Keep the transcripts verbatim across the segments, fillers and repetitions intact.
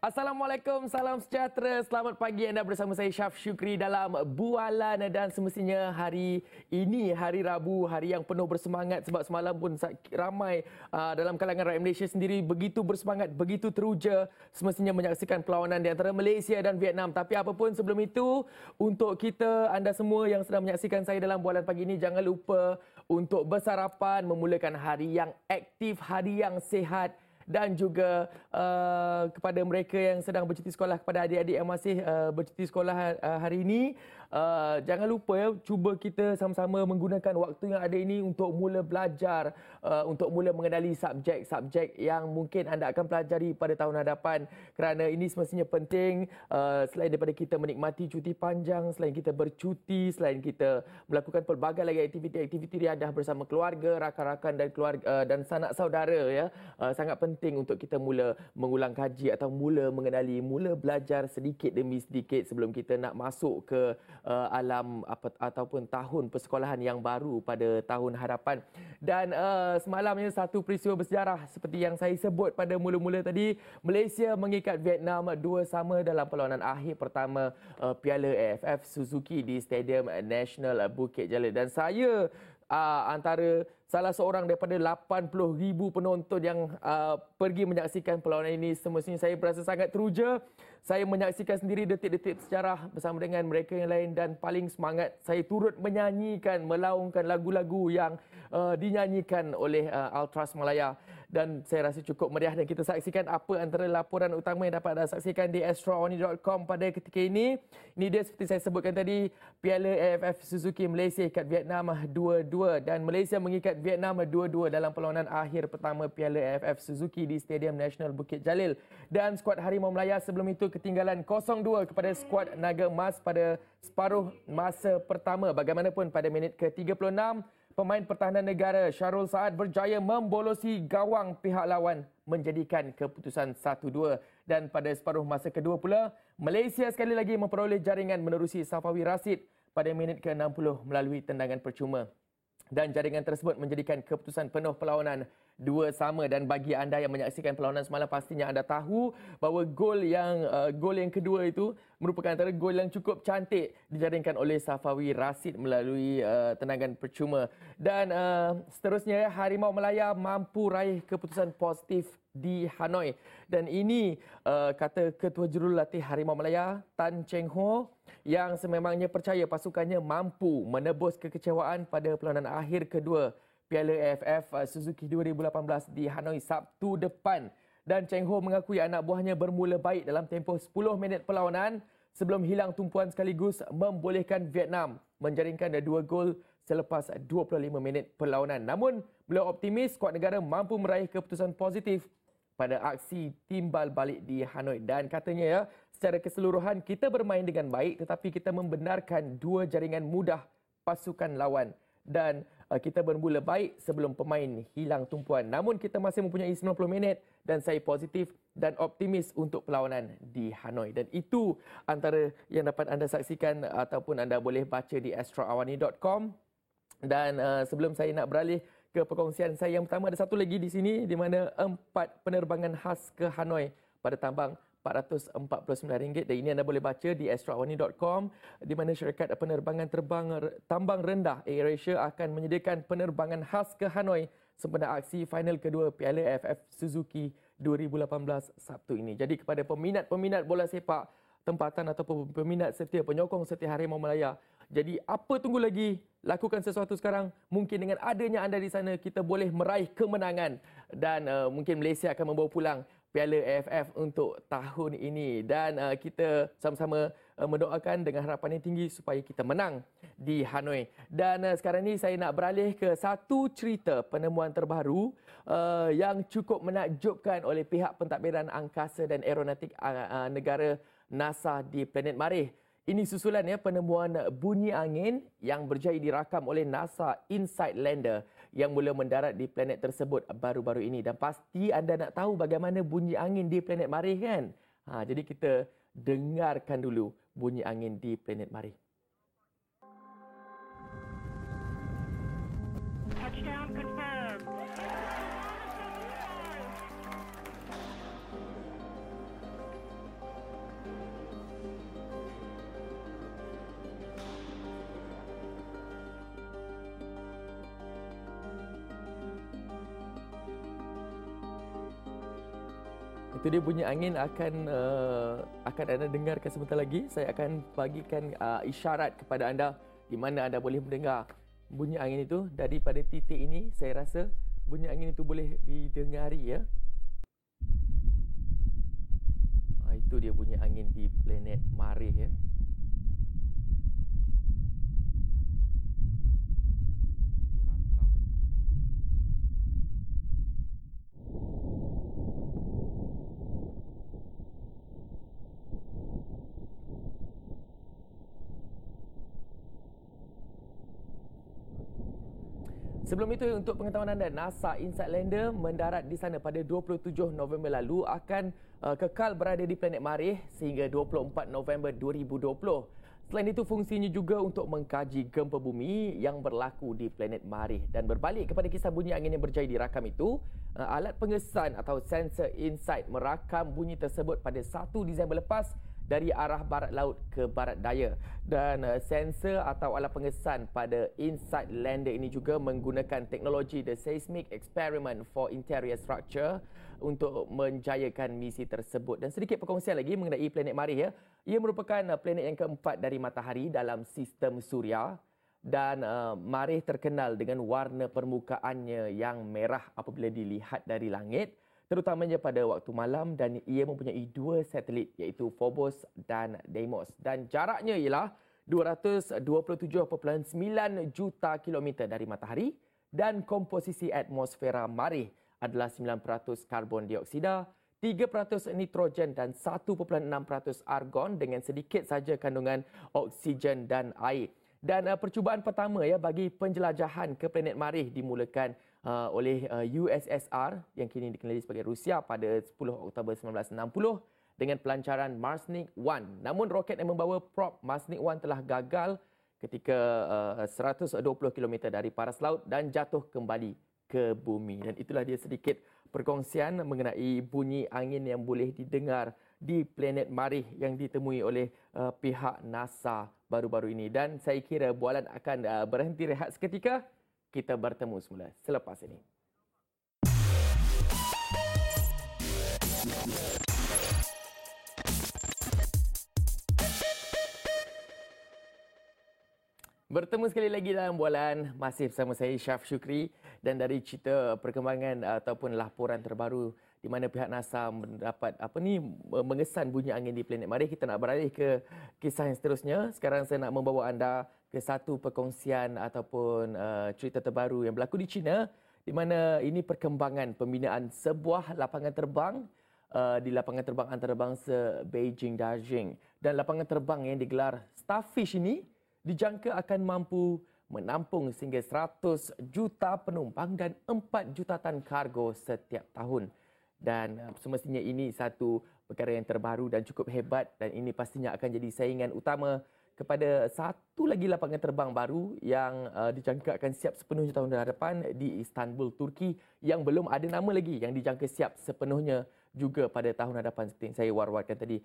Assalamualaikum, salam sejahtera. Selamat pagi anda bersama saya Syaf Syukri dalam Bualan, dan semestinya hari ini hari Rabu, hari yang penuh bersemangat sebab semalam pun ramai uh, dalam kalangan rakyat Malaysia sendiri begitu bersemangat, begitu teruja semestinya menyaksikan perlawanan di antara Malaysia dan Vietnam. Tapi apapun sebelum itu, untuk kita anda semua yang sedang menyaksikan saya dalam Bualan pagi ini, jangan lupa untuk bersarapan, memulakan hari yang aktif, hari yang sihat. Dan juga uh, kepada mereka yang sedang bercuti sekolah, kepada adik-adik yang masih uh, bercuti sekolah uh, hari ini, uh, jangan lupa ya, cuba kita sama-sama menggunakan waktu yang ada ini untuk mula belajar, uh, untuk mula mengenali subjek-subjek yang mungkin anda akan pelajari pada tahun hadapan. Kerana ini semestinya penting, uh, selain daripada kita menikmati cuti panjang, selain kita bercuti, selain kita melakukan pelbagai lagi aktiviti-aktiviti riadah bersama keluarga, rakan-rakan dan keluarga uh, dan sanak saudara, ya, uh, sangat penting penting untuk kita mula mengulang kaji atau mula mengenali, mula belajar sedikit demi sedikit sebelum kita nak masuk ke uh, alam apa, ataupun tahun persekolahan yang baru pada tahun hadapan. Dan uh, semalamnya satu peristiwa bersejarah seperti yang saya sebut pada mula-mula tadi, Malaysia mengikat Vietnam dua sama dalam perlawanan akhir pertama uh, Piala A F F Suzuki di Stadium Nasional Bukit Jalil. Dan saya Uh, antara salah seorang daripada lapan puluh ribu penonton yang uh, pergi menyaksikan perlawanan ini. Semestinya saya berasa sangat teruja. Saya menyaksikan sendiri detik-detik sejarah bersama dengan mereka yang lain, dan paling semangat saya turut menyanyikan, melaungkan lagu-lagu yang uh, dinyanyikan oleh uh, Ultras Malaya. Dan saya rasa cukup meriah, dan kita saksikan apa antara laporan utama yang dapat anda saksikan di astro awani dot com pada ketika ini. Ini dia seperti saya sebutkan tadi, Piala A F F Suzuki, Malaysia ikat Vietnam dua dua, dan Malaysia mengikat Vietnam dua dua dalam perlawanan akhir pertama Piala A F F Suzuki di Stadium Nasional Bukit Jalil. Dan skuad Harimau Melaya sebelum itu ketinggalan kosong dua kepada skuad Naga Emas pada separuh masa pertama. Bagaimanapun pada minit ke tiga puluh enam, pemain pertahanan negara Syarul Saad berjaya membolosi gawang pihak lawan menjadikan keputusan satu dua. Dan pada separuh masa kedua pula, Malaysia sekali lagi memperoleh jaringan menerusi Safawi Rashid pada minit ke enam puluh melalui tendangan percuma. Dan jaringan tersebut menjadikan keputusan penuh perlawanan dua sama. Dan bagi anda yang menyaksikan perlawanan semalam, pastinya anda tahu bahawa gol yang uh, gol yang kedua itu merupakan antara gol yang cukup cantik dijaringkan oleh Safawi Rashid melalui uh, tendangan percuma. Dan uh, seterusnya, Harimau Melaya mampu raih keputusan positif di Hanoi. Dan ini uh, kata Ketua Jurulatih Harimau Melaya Tan Cheng Ho, yang sememangnya percaya pasukannya mampu menebus kekecewaan pada perlawanan akhir kedua Piala A F F Suzuki dua ribu lapan belas di Hanoi Sabtu depan. Dan Cheng Ho mengakui anak buahnya bermula baik dalam tempoh sepuluh minit perlawanan sebelum hilang tumpuan sekaligus membolehkan Vietnam menjaringkan dua gol selepas dua puluh lima minit perlawanan. Namun beliau optimis skuad negara mampu meraih keputusan positif pada aksi timbal balik di Hanoi. Dan katanya, ya, secara keseluruhan kita bermain dengan baik, tetapi kita membenarkan dua jaringan mudah pasukan lawan. Dan uh, kita bermula baik sebelum pemain hilang tumpuan. Namun kita masih mempunyai sembilan puluh minit, dan saya positif dan optimis untuk perlawanan di Hanoi. Dan itu antara yang dapat anda saksikan ataupun anda boleh baca di astro awani dot com. Dan uh, sebelum saya nak beralih ke perkongsian saya yang pertama, ada satu lagi di sini di mana empat penerbangan khas ke Hanoi pada tambang empat ratus empat puluh sembilan ringgit. Dan ini anda boleh baca di astro awani dot com, di mana syarikat penerbangan terbang tambang rendah AirAsia akan menyediakan penerbangan khas ke Hanoi sempena aksi final kedua Piala A F F Suzuki dua ribu lapan belas Sabtu ini. Jadi kepada peminat-peminat bola sepak tempatan ataupun peminat setia, penyokong setia Harimau Melaya, jadi apa tunggu lagi? Lakukan sesuatu sekarang. Mungkin dengan adanya anda di sana, kita boleh meraih kemenangan. Dan uh, mungkin Malaysia akan membawa pulang Piala A F F untuk tahun ini. Dan uh, kita sama-sama uh, mendoakan dengan harapan yang tinggi supaya kita menang di Hanoi. Dan uh, sekarang ini saya nak beralih ke satu cerita penemuan terbaru uh, yang cukup menakjubkan oleh pihak pentadbiran angkasa dan aeronautik uh, uh, negara NASA di planet Marikh. Ini susulan, ya, penemuan bunyi angin yang berjaya dirakam oleh NASA InSight Lander yang mula mendarat di planet tersebut baru-baru ini. Dan pasti anda nak tahu bagaimana bunyi angin di planet Marikh, kan? Ha, jadi kita dengarkan dulu bunyi angin di planet Marikh. Touchdown confirmed. itu dia bunyi angin akan uh, akan anda dengarkan sebentar lagi. Saya akan bagikan uh, isyarat kepada anda di mana anda boleh mendengar bunyi angin itu. Daripada titik ini saya rasa bunyi angin itu boleh didengari ya. Uh, itu dia bunyi angin di planet Marikh ya. Sebelum itu, untuk pengetahuan anda, NASA Insight Lander mendarat di sana pada dua puluh tujuh November lalu, akan uh, kekal berada di planet Marikh sehingga dua puluh empat November dua ribu dua puluh. Selain itu, fungsinya juga untuk mengkaji gempa bumi yang berlaku di planet Marikh. Dan berbalik kepada kisah bunyi angin yang berjaya dirakam itu, uh, alat pengesan atau sensor InSight merakam bunyi tersebut pada satu Disember lepas dari arah barat laut ke barat daya. Dan uh, sensor atau alat pengesan pada InSight Lander ini juga menggunakan teknologi The Seismic Experiment for Interior Structure untuk menjayakan misi tersebut. Dan sedikit perkongsian lagi mengenai planet Marikh ya. Ia merupakan uh, planet yang keempat dari matahari dalam sistem suria. Dan uh, Marikh terkenal dengan warna permukaannya yang merah apabila dilihat dari langit, terutamanya pada waktu malam, dan ia mempunyai dua satelit iaitu Phobos dan Deimos. Dan jaraknya ialah dua ratus dua puluh tujuh perpuluhan sembilan juta kilometer dari matahari, dan komposisi atmosfera Marikh adalah sembilan peratus karbon dioksida, tiga peratus nitrogen dan satu perpuluhan enam peratus argon dengan sedikit saja kandungan oksigen dan air. Dan uh, percubaan pertama ya bagi penjelajahan ke planet Marikh dimulakan Uh, oleh uh, U S S R yang kini dikenali sebagai Rusia pada sepuluh Oktober sembilan belas enam puluh dengan pelancaran Marsnik satu. Namun roket yang membawa prop Marsnik satu telah gagal ketika uh, seratus dua puluh kilometer dari paras laut dan jatuh kembali ke bumi. Dan itulah dia sedikit perkongsian mengenai bunyi angin yang boleh didengar di planet Marikh yang ditemui oleh uh, pihak NASA baru-baru ini. Dan saya kira bualan akan uh, berhenti rehat seketika. Kita bertemu semula selepas ini. Bertemu sekali lagi dalam bualan, masih bersama saya Syaf Syukri, dan dari cerita perkembangan ataupun laporan terbaru di mana pihak NASA mendapat apa ni mengesan bunyi angin di planet Marikh, kita nak beralih ke kisah yang seterusnya. Sekarang saya nak membawa anda ke satu perkongsian ataupun uh, cerita terbaru yang berlaku di China, di mana ini perkembangan pembinaan sebuah lapangan terbang uh, di lapangan terbang antarabangsa Beijing-Dajing. Dan lapangan terbang yang digelar Starfish ini dijangka akan mampu menampung sehingga seratus juta penumpang dan empat juta tan kargo setiap tahun. Dan uh, semestinya ini satu perkara yang terbaru dan cukup hebat, dan ini pastinya akan jadi saingan utama kepada satu lagi lapangan terbang baru yang uh, dijangka akan siap sepenuhnya tahun hadapan di Istanbul, Turki, yang belum ada nama lagi, yang dijangka siap sepenuhnya juga pada tahun hadapan seperti yang saya war-warkan tadi.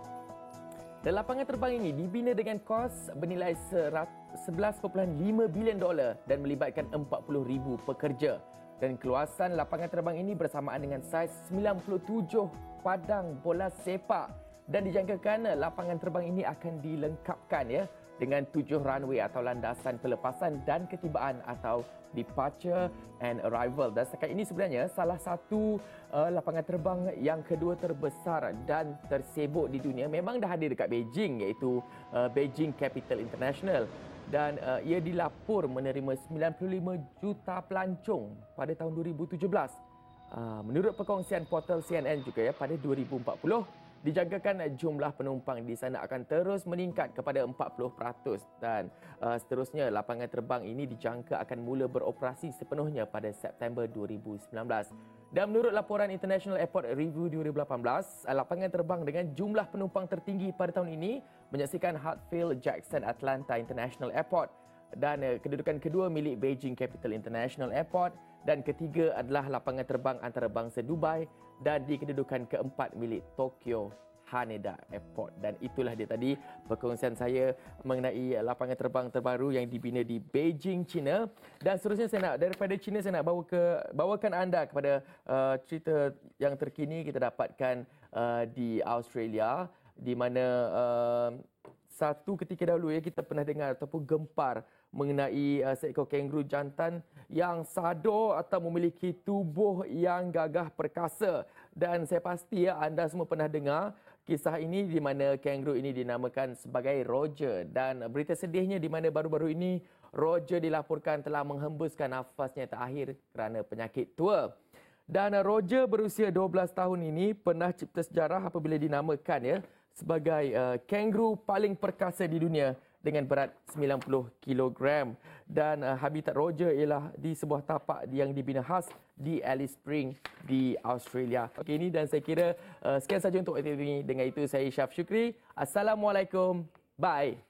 Dan lapangan terbang ini dibina dengan kos bernilai sebelas perpuluhan lima bilion dolar dan melibatkan empat puluh ribu pekerja. Dan keluasan lapangan terbang ini bersamaan dengan saiz sembilan puluh tujuh padang bola sepak. Dan dijangkakan lapangan terbang ini akan dilengkapkan ya dengan tujuh runway atau landasan pelepasan dan ketibaan atau departure and arrival. Dan setakat ini sebenarnya salah satu uh, lapangan terbang yang kedua terbesar dan tersibuk di dunia memang dah ada dekat Beijing, iaitu uh, Beijing Capital International. Dan uh, ia dilapor menerima sembilan puluh lima juta pelancong pada tahun dua ribu tujuh belas. Uh, menurut perkongsian portal C N N juga ya, pada dua ribu empat puluh dijangkakan jumlah penumpang di sana akan terus meningkat kepada empat puluh peratus, dan uh, seterusnya lapangan terbang ini dijangka akan mula beroperasi sepenuhnya pada September dua ribu sembilan belas. Dan menurut laporan International Airport Review dua ribu lapan belas, lapangan terbang dengan jumlah penumpang tertinggi pada tahun ini menyaksikan Hartsfield-Jackson Atlanta International Airport, dan uh, kedudukan kedua milik Beijing Capital International Airport, dan ketiga adalah lapangan terbang antarabangsa Dubai, dan di kedudukan keempat milik Tokyo Haneda Airport. Dan itulah dia tadi perkongsian saya mengenai lapangan terbang terbaru yang dibina di Beijing, China. Dan seterusnya saya nak daripada China saya nak bawa ke bawakan anda kepada uh, cerita yang terkini kita dapatkan uh, di Australia, di mana uh, satu ketika dahulu ya kita pernah dengar ataupun gempar mengenai uh, seekor kanguru jantan yang sadar atau memiliki tubuh yang gagah perkasa. Dan saya pasti ya anda semua pernah dengar kisah ini di mana kanguru ini dinamakan sebagai Roger. Dan berita sedihnya di mana baru-baru ini Roger dilaporkan telah menghembuskan nafasnya terakhir kerana penyakit tua. Dan Roger berusia dua belas tahun ini pernah cipta sejarah apabila dinamakan ya sebagai uh, kanguru paling perkasa di dunia dengan berat sembilan puluh kilogram. Dan uh, habitat Roger ialah di sebuah tapak yang dibina khas di Alice Springs di Australia. Okey, ini dan saya kira uh, sekian saja untuk aktiviti ini. Dengan itu saya Syaf Syukri. Assalamualaikum. Bye.